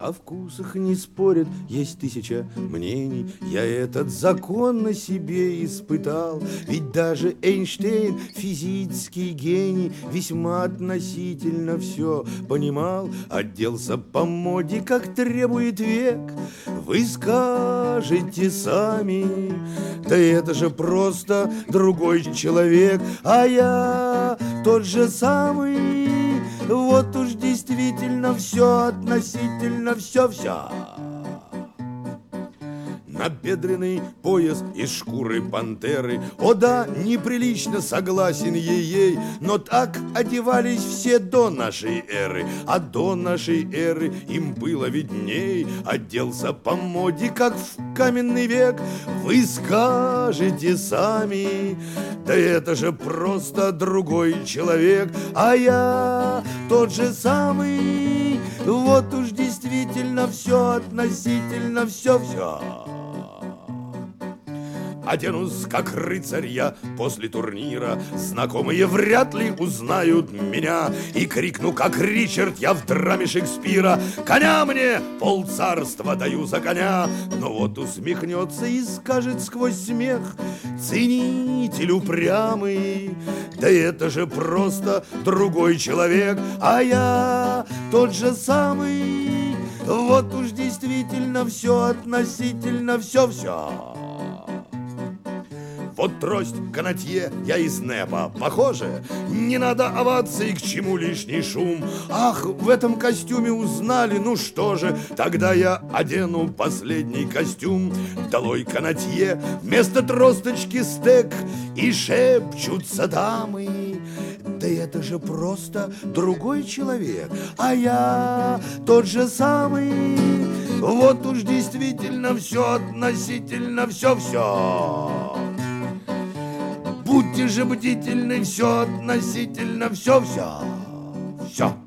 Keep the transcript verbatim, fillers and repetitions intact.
О вкусах не спорят, есть тысяча мнений. Я этот закон на себе испытал. Ведь даже Эйнштейн, физический гений, весьма относительно все понимал. Оделся по моде, как требует век. Вы скажете сами, да это же просто другой человек. А я тот же самый. Вот уж действительно все относительно, все-все. Набедренный пояс из шкуры пантеры. О да, неприлично, согласен ей-ей, но так одевались все до нашей эры. А до нашей эры им было видней. Оделся по моде, как в каменный век. Вы скажете сами, да это же просто другой человек. А я тот же самый. Вот уж действительно все относительно, все-все. Оденусь, как рыцарь я после турнира. Знакомые вряд ли узнают меня. И крикну, как Ричард я в драме Шекспира: коня мне, полцарства даю за коня. Но вот усмехнется и скажет сквозь смех: ценитель упрямый, да это же просто другой человек. А я тот же самый. Вот уж действительно все относительно, все-все. Вот трость канатье я из Непа, похоже. Не надо оваций, к чему лишний шум. Ах, в этом костюме узнали, ну что же, тогда я одену последний костюм. Долой канатье, вместо тросточки стек. И шепчутся дамы: да это же просто другой человек. А я тот же самый. Вот уж действительно все относительно, все-все. Будьте же бдительны, все относительно, все-все, все.